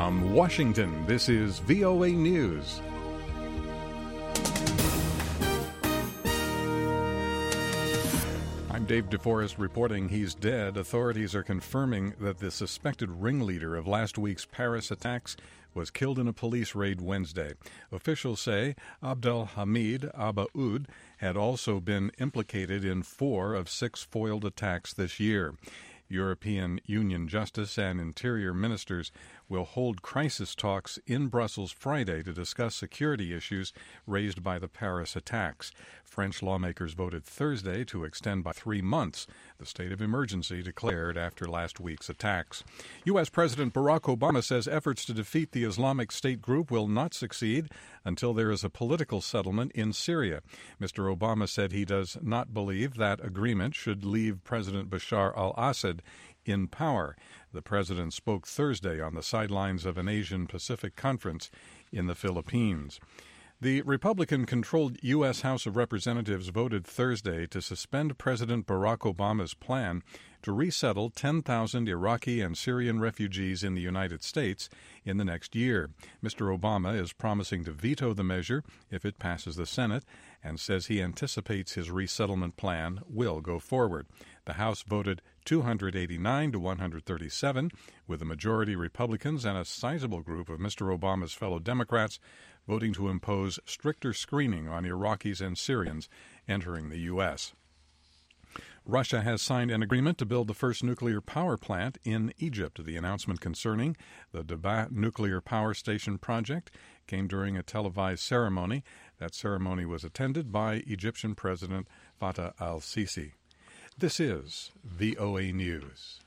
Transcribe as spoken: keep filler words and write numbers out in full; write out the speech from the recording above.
From Washington, this is V O A News. I'm Dave DeForest reporting he's dead. Authorities are confirming that the suspected ringleader of last week's Paris attacks was killed in a police raid Wednesday. Officials say Abdelhamid Abaoud had also been implicated in four of six foiled attacks this year. European Union Justice and Interior ministers will hold crisis talks in Brussels Friday to discuss security issues raised by the Paris attacks. French lawmakers voted Thursday to extend by three months the state of emergency declared after last week's attacks. U S. President Barack Obama says efforts to defeat the Islamic State group will not succeed until there is a political settlement in Syria. Mister Obama said he does not believe that agreement should leave President Bashar al-Assad in power. The president spoke Thursday on the sidelines of an Asian-Pacific conference in the Philippines. The Republican-controlled U S. House of Representatives voted Thursday to suspend President Barack Obama's plan to resettle ten thousand Iraqi and Syrian refugees in the United States in the next year. Mister Obama is promising to veto the measure if it passes the Senate and says he anticipates his resettlement plan will go forward. The House voted two hundred eighty-nine to one hundred thirty-seven, with a majority Republicans and a sizable group of Mister Obama's fellow Democrats voting to impose stricter screening on Iraqis and Syrians entering the U S. Russia has signed an agreement to build the first nuclear power plant in Egypt. The announcement concerning the Daba nuclear power station project came during a televised ceremony. That ceremony was attended by Egyptian President Fattah al-Sisi. This is V O A News.